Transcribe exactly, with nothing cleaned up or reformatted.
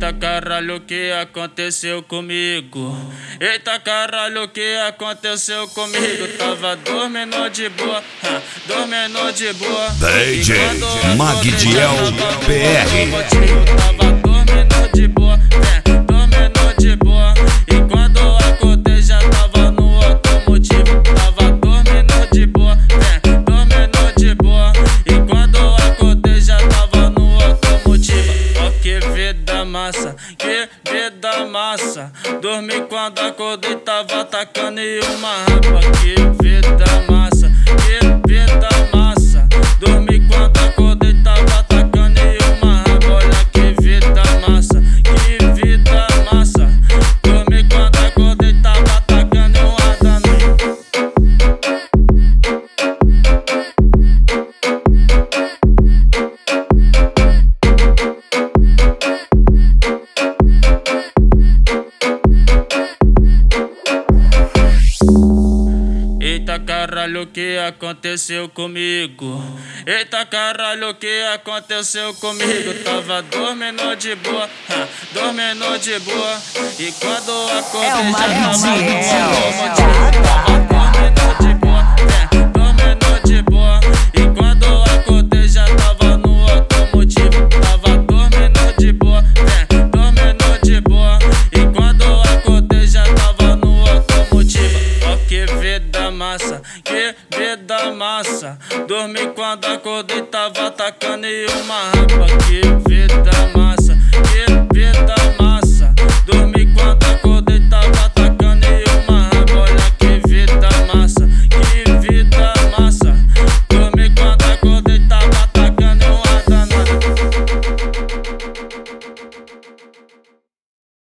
Eita caralho, o que aconteceu comigo? Eita caralho, o que aconteceu comigo? Tava dormindo de boa, ha, dormindo de boa. D J Magdiel P R. Tava dormindo de boa, é, dormindo de boa. E quando acordei já tava no automotivo. Tava dormindo de boa, é, dormindo de boa. E quando acordei já tava no automotivo. Ó que vida massa, que vida massa. Dormi quando acordei tava atacando em uma rapa. Que vida massa, que vida massa. Dormi quando acordei tava atacando em uma rapa. Olha que vida massa, que vida massa. Dormi quando acordei tava atacando em uma dano. Eita caralho, o que aconteceu comigo? Eita caralho, o que aconteceu comigo? Tava dormindo de boa, ha, dormindo de boa. E quando acordei É já tava no Magdiel. automotivo. Tava dormindo de boa, é, dormindo de boa. E quando acordei já tava no automotivo. Tava dormindo de boa, é, dormindo de boa. E quando acordei já tava no automotivo. Ó que vida massa, que vida massa. Dormi quando acordei tava atacando em uma